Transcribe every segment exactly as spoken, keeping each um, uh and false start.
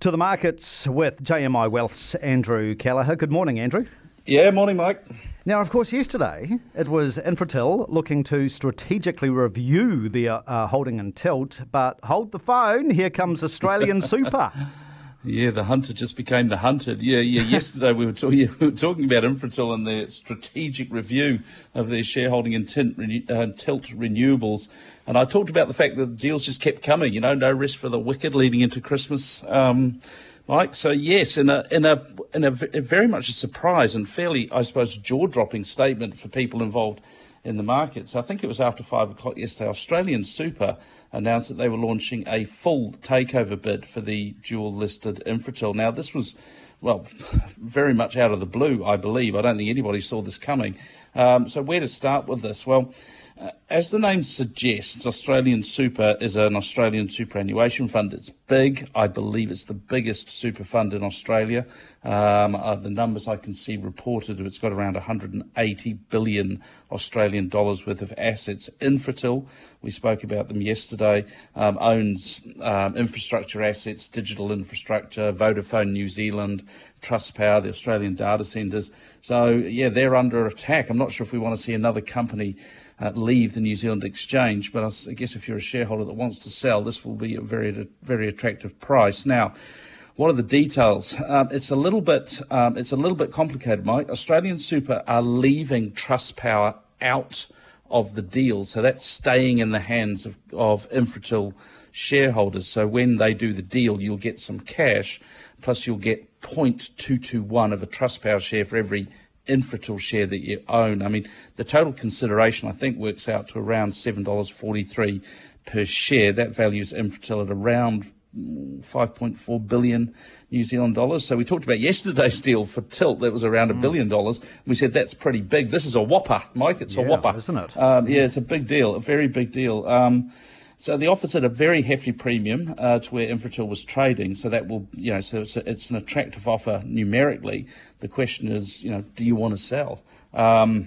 To the markets with J M I Wealth's Andrew Kelleher. Good morning, Andrew. Yeah, morning, Mike. Now, of course, yesterday it was Infratil looking to strategically review their uh, holding in Tilt, but hold the phone, here comes Australian Super. Yeah, the hunter just became the hunted. Yeah, yeah. Yesterday we were, talk- yeah, we were talking about Infratil and their strategic review of their shareholding in Tint, uh, Tilt Renewables, and I talked about the fact that the deals just kept coming. You know, no rest for the wicked leading into Christmas, um, Mike. So yes, in a in a in a, a very much a surprise and fairly, I suppose, jaw-dropping statement for people involved in the markets. I think it was after five o'clock yesterday, Australian Super announced that they were launching a full takeover bid for the dual-listed Infratil. Now, this was, well, very much out of the blue, I believe. I don't think anybody saw this coming. Um, so where to start with this? Well, uh, as the name suggests, Australian Super is an Australian superannuation fund. It's big. I believe it's the biggest super fund in Australia. Um, uh, the numbers I can see reported, it's got around one hundred eighty billion Australian dollars worth of assets. Infratil, we spoke about them yesterday, um, owns um, infrastructure assets, digital infrastructure, Vodafone New Zealand, Trustpower, the Australian data centres. So, yeah, they're under attack. I'm not sure if we want to see another company uh, leave the New Zealand exchange, but I guess if you're a shareholder that wants to sell, this will be a very, very attractive price. Now, what are the details? Um, it's a little bit, um, it's a little bit complicated, Mike. Australian Super are leaving Trustpower out of the deal, so that's staying in the hands of, of Infratil shareholders. So when they do the deal, you'll get some cash, plus you'll get zero point two two one of a Trustpower share for every Infratil share that you own. I mean, the total consideration, I think, works out to around seven dollars forty-three per share. That values Infratil at around five point four billion New Zealand dollars. So we talked about yesterday's deal for Tilt. That was around a mm. billion dollars. We said that's pretty big. This is a whopper, Mike. It's yeah, a whopper, isn't it? Um, yeah, it's a big deal, a very big deal. Um, so the offer's at a very hefty premium uh, to where Infratil was trading. So that will, you know, so it's, a, it's an attractive offer numerically. The question is, you know, do you want to sell? Um,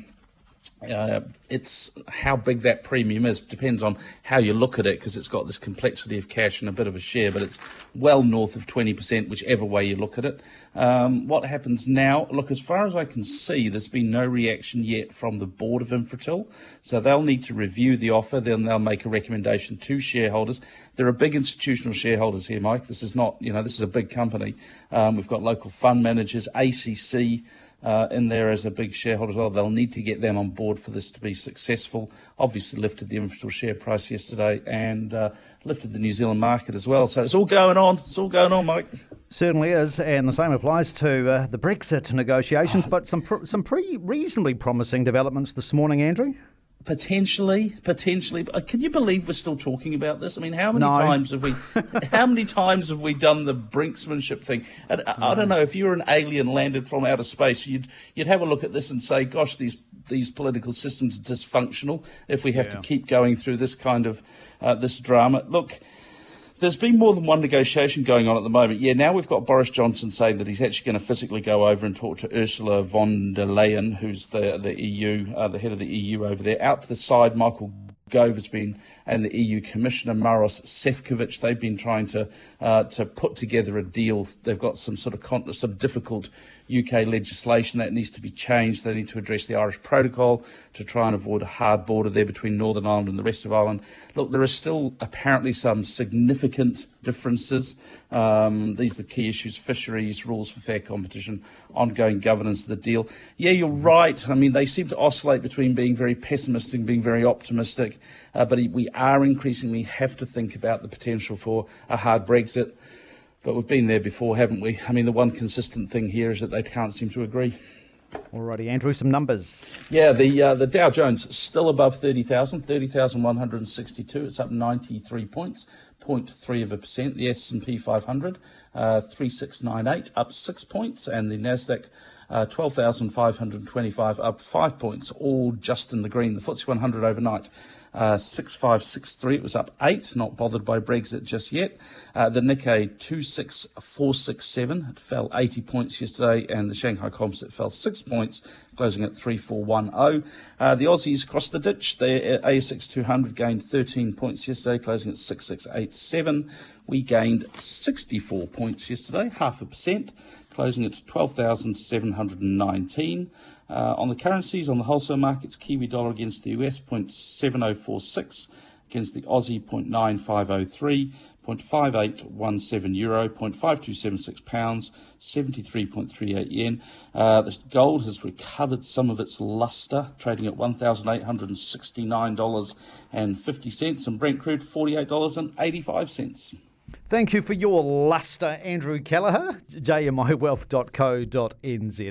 Uh, it's how big that premium is depends on how you look at it, because it's got this complexity of cash and a bit of a share, but it's well north of twenty percent, whichever way you look at it. Um, what happens now? Look, as far as I can see, there's been no reaction yet from the board of Infratil, so they'll need to review the offer, then they'll make a recommendation to shareholders. There are big institutional shareholders here, Mike. This is not, you know, this is a big company. Um, we've got local fund managers, A C C, Uh, in there as a big shareholder as well. They'll need to get them on board for this to be successful. Obviously lifted the Infratil share price yesterday and uh, lifted the New Zealand market as well. So it's all going on. It's all going on, Mike. Certainly is, and the same applies to uh, the Brexit negotiations, oh. but some pr- some pretty reasonably promising developments this morning, Andrew. Potentially, potentially. But can you believe we're still talking about this? I mean, how many no. times have we, how many times have we done the brinksmanship thing? And I, no. I don't know, if you were an alien landed from outer space, you'd you'd have a look at this and say, gosh, these these political systems are dysfunctional if we have yeah. to keep going through this kind of uh, this drama. Look, there's been more than one negotiation going on at the moment. Yeah, now we've got Boris Johnson saying that he's actually going to physically go over and talk to Ursula von der Leyen, who's the the E U, uh, the head of the E U over there. Out to the side, Michael Gove has been, and the E U Commissioner Maros Sefcovic, they've been trying to uh, to put together a deal. They've got some sort of con- some difficult U K legislation that needs to be changed. They need to address the Irish Protocol to try and avoid a hard border there between Northern Ireland and the rest of Ireland. Look, there are still apparently some significant differences. Um, these are the key issues: fisheries, rules for fair competition, ongoing governance of the deal. Yeah, you're right. I mean, they seem to oscillate between being very pessimistic and being very optimistic, uh, but we are increasingly have to think about the potential for a hard Brexit. But we've been there before, haven't we? I mean, the one consistent thing here is that they can't seem to agree. Alrighty, Andrew, some numbers. Yeah, the uh, the Dow Jones still above thirty thousand, thirty thousand one hundred sixty-two. It's up ninety-three points, zero point three of a percent. The S and P five hundred, uh, three six nine eight, up six points. And the Nasdaq, uh, twelve thousand five hundred twenty-five, up five points, all just in the green. The F T S E one hundred overnight, uh, six five six three. It was up eight, not bothered by Brexit just yet. Uh, the Nikkei two six four six seven, it fell eighty points yesterday, and the Shanghai Composite fell six points, closing at three four one zero. Uh, the Aussies across the ditch, the A S X two hundred gained thirteen points yesterday, closing at six six eight seven. We gained sixty-four points yesterday, half a percent, closing at twelve thousand seven hundred nineteen. Uh, on the currencies, on the wholesale markets, Kiwi dollar against the U S, zero point seven zero four six, against the Aussie, zero point nine five zero three, zero point five eight one seven euro, zero point five two seven six pounds, seventy-three point three eight yen. Uh, the gold has recovered some of its lustre, trading at one thousand eight hundred sixty-nine dollars and fifty cents, and Brent crude forty-eight dollars and eighty-five cents. Thank you for your lustre, Andrew Kelleher, j m i wealth dot co dot n z.